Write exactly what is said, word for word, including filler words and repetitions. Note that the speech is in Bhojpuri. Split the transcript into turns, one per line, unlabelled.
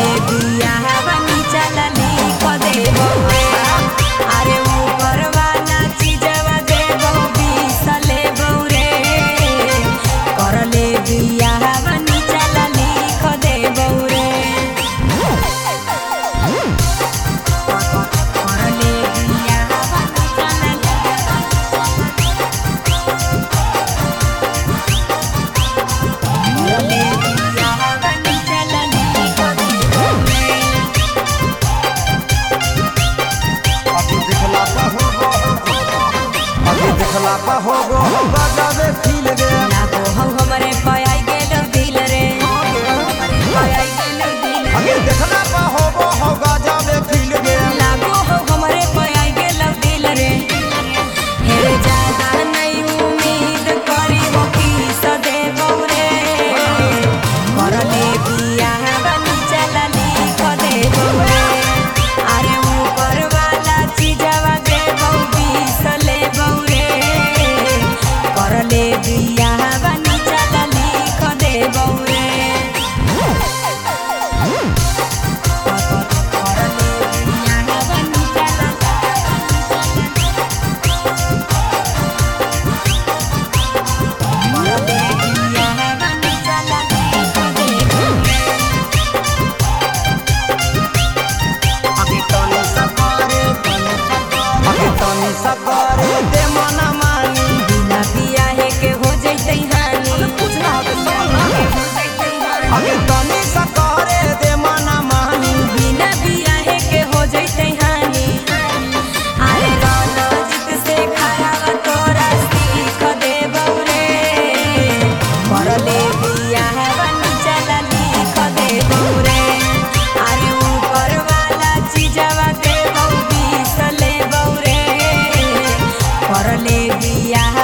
बियाहवा नीचला लिख देबो रे। अरे ऊपर वाला चीजवा देबो बीस लेबो रे। करले बियाहवा नीचला लिख देबो रे। करले बियाहवा नीचला
देखला पा हो गो हो गजावे फील गे
लागो हो हमरे पयाई गेलो दिल रे। हमरे पयाई गेलो दिल रे।
अगे देखला पा हो गो हो गजावे फील गे
लागो हो हमरे पयाई गेलो दिल रे। हेरे ज्यादा नहीं उम्मीद करी हो किस देबो रे। करले बियाहवा नीचला लिख देबो रे। अरे ऊपर वाला चीजवा देबो बीस लेबो रे। करले बियाहवा नीचला लिख देबो रे। करले बियाहवा नीचला करले बियाहवा नीचला लिख देबो रे।
अगे तनी सकारे अगे तनी सकारे दे मना मानी
बिना बियाहे के हो जैतै हानि।
कुछ ना हो
हो जैतै हानि।
अगे तनी सकारे दे मना मानी
बिना बियाहे के हो जैतै हानि। अरे रणजीत से खराब तोरा सीख देबौ रे। करले बियाहवा नीचला लिख देबौ रे। अरे ऊपर वाला चीजवा देबौ बीस लेबौ रे। करले बियाह